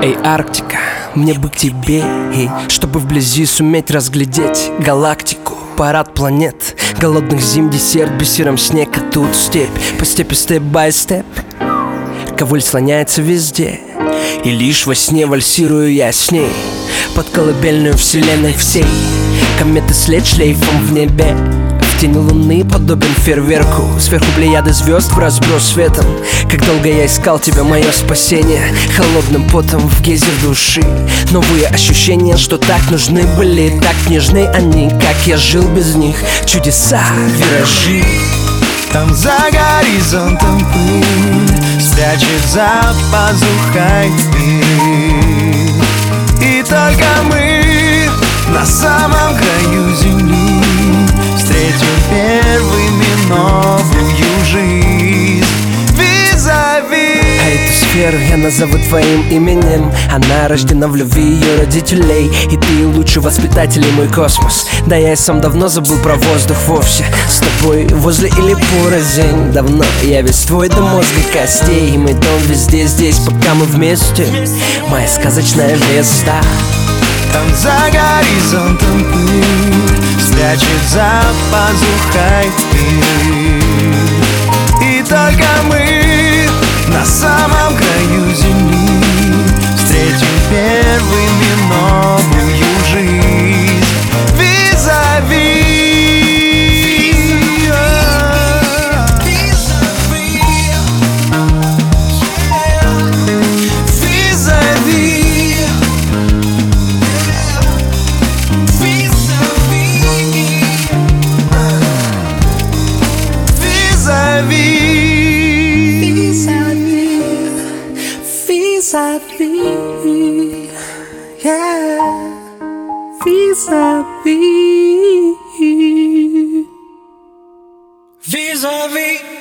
Эй, Арктика, мне бы к тебе, чтобы вблизи суметь разглядеть галактику. Парад планет, голодных зим, десерт, бисером снег, а тут степь. По степи степ-бай-степ, ковыль слоняется везде, и лишь во сне вальсирую я с ней под колыбельную вселенной всей. Кометы след шлейфом в небе, в тени луны подобен фейерверку. Сверху плеяды звезд в разброс светом. Как долго я искал тебя, мое спасение, холодным потом в гейзер души. Новые ощущения, что так нужны были, так нежны они, как я жил без них. Чудеса, виражи. Там за горизонтом пыль спрячет за пазухой дверь. И только мы на самом краю земли встретим первыми новую жизнь. Визави. А эту сферу я назову твоим именем. Она рождена в любви ее родителей, и ты лучший воспитатель, мой космос. Да я и сам давно забыл про воздух вовсе. С тобой возле или порознь. Давно я весь твой до мозга костей, и мой дом везде здесь, пока мы вместе. Моя сказочная звезда. Там за горизонтом пыль спрячет за пазухой дверь. И только мы на самом краю земли встретим первыми новую жизнь. Визави. Vis-a-vis, yeah, vis-a-vis, vis-a-vis.